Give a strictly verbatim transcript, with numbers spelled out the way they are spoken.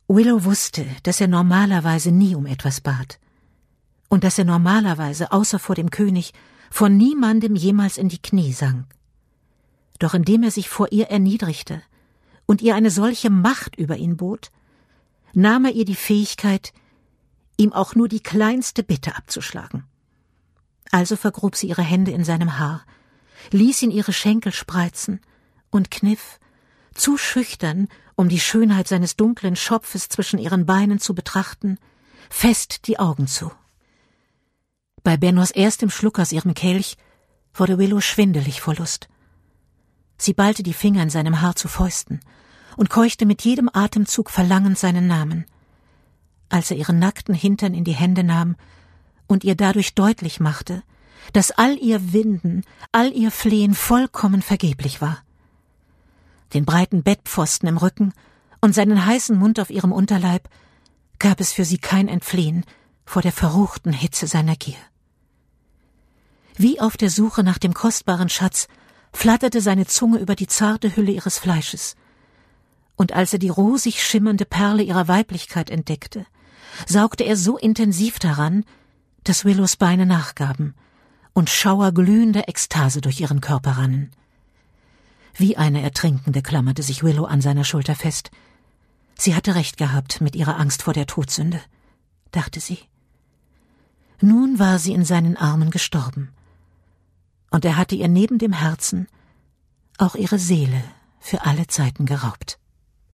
Willow wusste, dass er normalerweise nie um etwas bat und dass er normalerweise, außer vor dem König, vor niemandem jemals in die Knie sank. Doch indem er sich vor ihr erniedrigte und ihr eine solche Macht über ihn bot, nahm er ihr die Fähigkeit, ihm auch nur die kleinste Bitte abzuschlagen. Also vergrub sie ihre Hände in seinem Haar, ließ ihn ihre Schenkel spreizen und kniff, zu schüchtern, um die Schönheit seines dunklen Schopfes zwischen ihren Beinen zu betrachten, fest die Augen zu. Bei Bennos erstem Schluck aus ihrem Kelch wurde Willow schwindelig vor Lust. Sie ballte die Finger in seinem Haar zu Fäusten und keuchte mit jedem Atemzug verlangend seinen Namen. Als er ihren nackten Hintern in die Hände nahm und ihr dadurch deutlich machte, dass all ihr Winden, all ihr Flehen vollkommen vergeblich war. Den breiten Bettpfosten im Rücken und seinen heißen Mund auf ihrem Unterleib gab es für sie kein Entfliehen vor der verruchten Hitze seiner Gier. Wie auf der Suche nach dem kostbaren Schatz flatterte seine Zunge über die zarte Hülle ihres Fleisches, und als er die rosig schimmernde Perle ihrer Weiblichkeit entdeckte, saugte er so intensiv daran, dass Willows Beine nachgaben und Schauer glühender Ekstase durch ihren Körper rannen. Wie eine Ertrinkende klammerte sich Willow an seiner Schulter fest. Sie hatte recht gehabt mit ihrer Angst vor der Todsünde, dachte sie. Nun war sie in seinen Armen gestorben, und er hatte ihr neben dem Herzen auch ihre Seele für alle Zeiten geraubt.